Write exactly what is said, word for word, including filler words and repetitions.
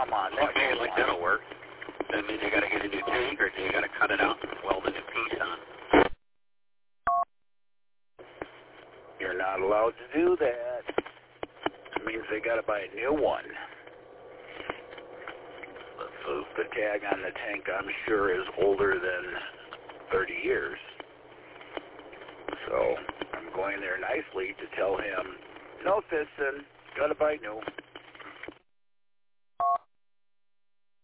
come on. Oh, okay, like that'll work. That means you got to get a new tank, or do you got to cut it out and weld a new piece on? You're not allowed to do that. It means they got to buy a new one. So the tag on the tank, I'm sure, is older than thirty years. So I'm going there nicely to tell him, no, Fiston, got to buy new.